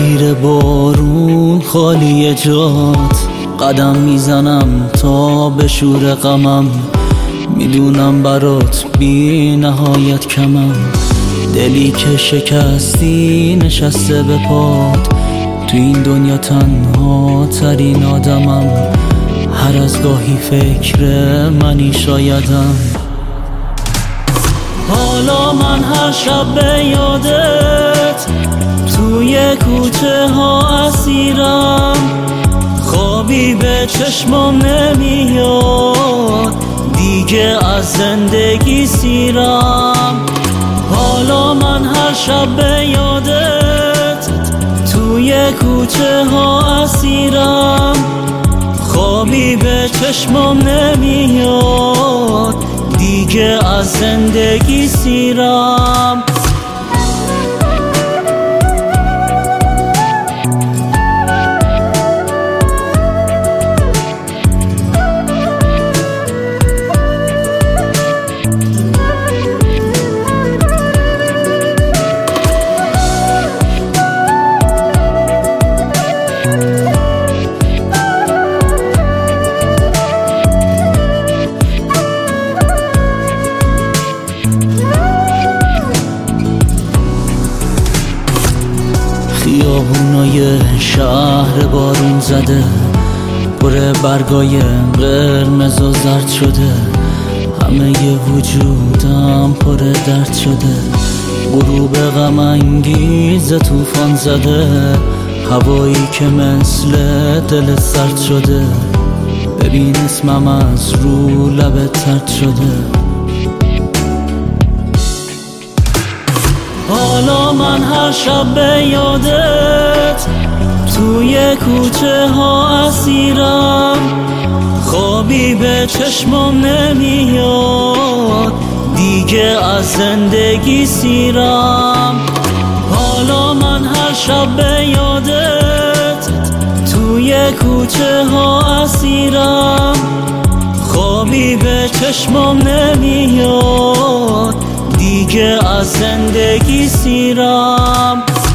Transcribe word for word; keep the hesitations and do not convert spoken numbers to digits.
زیر بارون خالی جات قدم میزنم تا به شور غمم، میدونم برات بی نهایت کمم. دلی که شکستی نشسته به پات، تو این دنیا تنها ترین آدمم. هر از گاهی فکر منی شایدم. حالا من هر شب به یادت توی کوچه ها اسیرم، خوابی به چشمم نمیاد، دیگه از زندگی سیرم. حالا من هر شب به یادت توی کوچه ها اسیرم، خوابی به چشمم نمیاد، دیگه از زندگی سیرم. خیابونای شهر بارون زده، پر برگای قرمز و زرد شده، همه ی وجودم پر درد شده. غروب غم انگیز طوفان زده، هوایی که مثل دل سرد شده. ببین اسمم از رو لبت ترد شده. حالا من هر شب به یادت توی کوچه ها اسیرم، خوابی به چشمم نمیاد، دیگه از زندگی سیرم. حالا من هر شب به یادت توی کوچه ها اسیرم، خوابی به چشمم نمیاد، دیگه از زندگی سیرم.